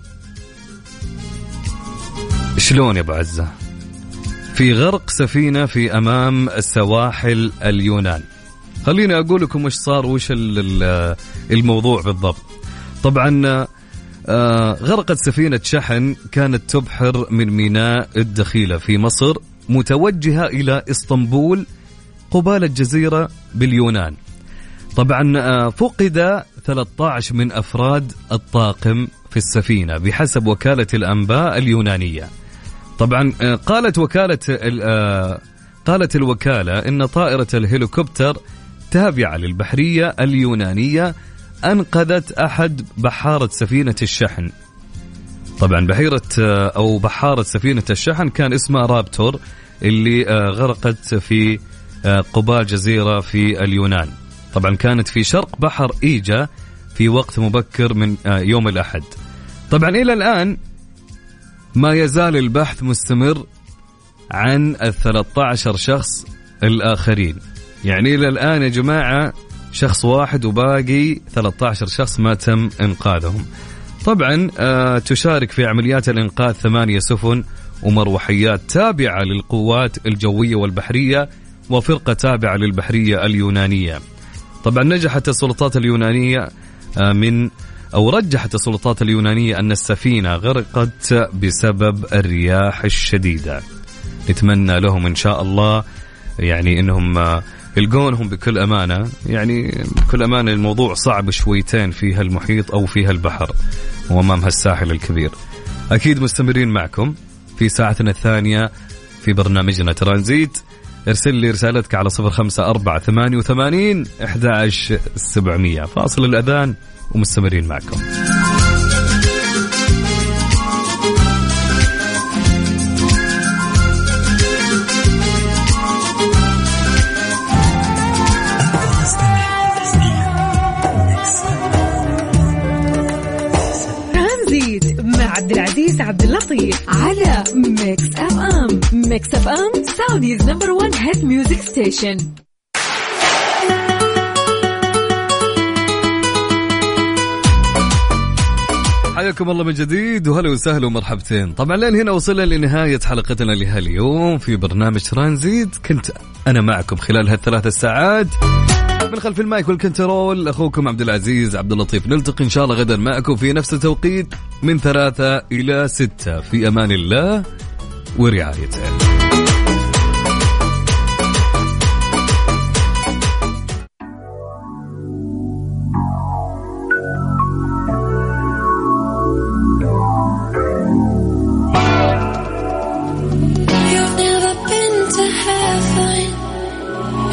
شلون يا أبو عزة؟ في غرق سفينة في أمام السواحل اليونان. خليني أقول لكم وش صار، وش الموضوع بالضبط. طبعا آه غرقت سفينة شحن كانت تبحر من ميناء الدخيلة في مصر متوجهة إلى إسطنبول قبالة جزيرة باليونان. طبعا آه فقد ثلاثة عشر من أفراد الطاقم في السفينة بحسب وكالة الأنباء اليونانية. طبعا آه قالت وكالة آه قالت الوكالة إن طائرة الهليكوبتر تابعة للبحرية اليونانية أنقذت أحد بحارة سفينة الشحن. طبعا بحيرة أو بحارة سفينة الشحن كان اسمها رابتور، اللي غرقت في قبال جزيرة في اليونان. طبعا كانت في شرق بحر إيجا في وقت مبكر من يوم الأحد. طبعا إلى الآن ما يزال البحث مستمر عن الثلاثة عشر شخص الآخرين، يعني إلى الآن يا جماعة شخص واحد وباقي ثلاثة عشر شخص ما تم إنقاذهم. طبعا آه تشارك في عمليات الإنقاذ ثمانية سفن ومروحيات تابعة للقوات الجوية والبحرية وفرقة تابعة للبحرية اليونانية. طبعا نجحت السلطات اليونانية آه من أو رجحت السلطات اليونانية أن السفينة غرقت بسبب الرياح الشديدة. نتمنى لهم إن شاء الله يعني إنهم آه يلقونهم بكل أمانة، يعني بكل أمانة الموضوع صعب شويتين في هالمحيط أو في هالبحر وأمام هالساحل الكبير. أكيد مستمرين معكم في ساعتنا الثانية في برنامجنا ترانزيت. ارسل لي رسالتك على صفر خمسة أربعة ثمانية وثمانين أحد عشر سبعمية. فاصل الأذان ومستمرين معكم. العزيز عبد اللطيف على ميكس اف ام. ميكس اف ام سعوديز نمبر ون هيت ميوزك ستيشن. حياكم الله من جديد وهلا وسهلا ومرحبتين. طبعا لين هنا وصلنا لنهاية حلقتنا لهاليوم في برنامج ترانزيت. كنت أنا معكم خلال هالثلاث ساعات من خلف المايك والكنترول أخوكم عبد العزيز عبد اللطيف. نلتقي إن شاء الله غدا معكم في نفس التوقيت من ثلاثة إلى ستة. في أمان الله ورعايته.